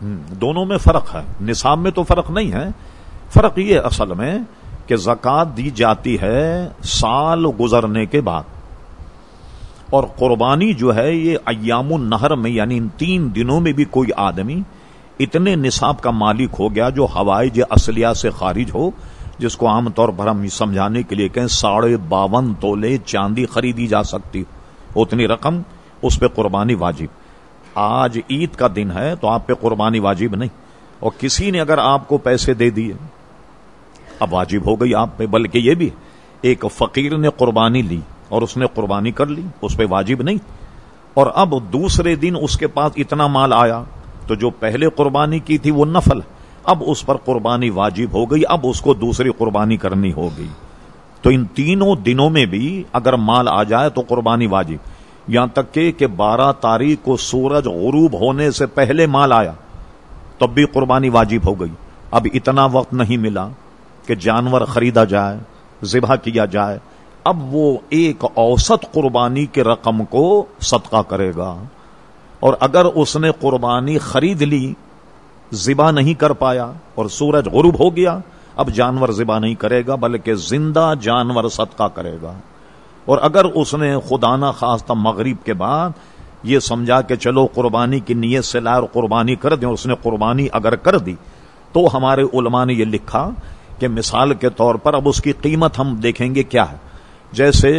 دونوں میں فرق ہے، نصاب میں تو فرق نہیں ہے. فرق یہ اصل میں کہ زکوٰۃ دی جاتی ہے سال گزرنے کے بعد، اور قربانی جو ہے یہ ایام النہر میں، یعنی ان 3 دنوں میں بھی کوئی آدمی اتنے نصاب کا مالک ہو گیا جو حوائج اصلیہ سے خارج ہو، جس کو عام طور پر ہم سمجھانے کے لیے کہیں 52.5 تولے چاندی خریدی جا سکتی، اتنی رقم، اس پہ قربانی واجب. آج عید کا دن ہے تو آپ پہ قربانی واجب نہیں، اور کسی نے اگر آپ کو پیسے دے دیے اب واجب ہو گئی آپ پہ. بلکہ یہ بھی ایک فقیر نے قربانی لی اور اس نے قربانی کر لی، اس پہ واجب نہیں. اور اب دوسرے دن اس کے پاس اتنا مال آیا تو جو پہلے قربانی کی تھی وہ نفل، اب اس پر قربانی واجب ہو گئی، اب اس کو دوسری قربانی کرنی ہوگی. تو ان تینوں دنوں میں بھی اگر مال آ جائے تو قربانی واجب. یہاں تک کہ 12 تاریخ کو سورج غروب ہونے سے پہلے مال آیا تب بھی قربانی واجب ہو گئی. اب اتنا وقت نہیں ملا کہ جانور خریدا جائے، ذبح کیا جائے، اب وہ ایک اوسط قربانی کی رقم کو صدقہ کرے گا. اور اگر اس نے قربانی خرید لی، ذبح نہیں کر پایا اور سورج غروب ہو گیا، اب جانور ذبح نہیں کرے گا بلکہ زندہ جانور صدقہ کرے گا. اور اگر اس نے خدا نہ خواستہ مغرب کے بعد یہ سمجھا کہ چلو قربانی کی نیت سے لائے اور قربانی کر دیں، اور اس نے قربانی اگر کر دی تو ہمارے علماء نے یہ لکھا کہ مثال کے طور پر اب اس کی قیمت ہم دیکھیں گے کیا ہے. جیسے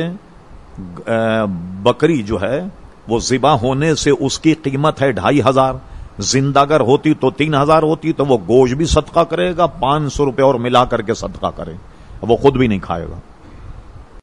بکری جو ہے وہ ذبح ہونے سے اس کی قیمت ہے 2500، زندہ اگر ہوتی تو 3000 ہوتی، تو وہ گوشت بھی صدقہ کرے گا، 500 روپے اور ملا کر کے صدقہ کرے، وہ خود بھی نہیں کھائے گا.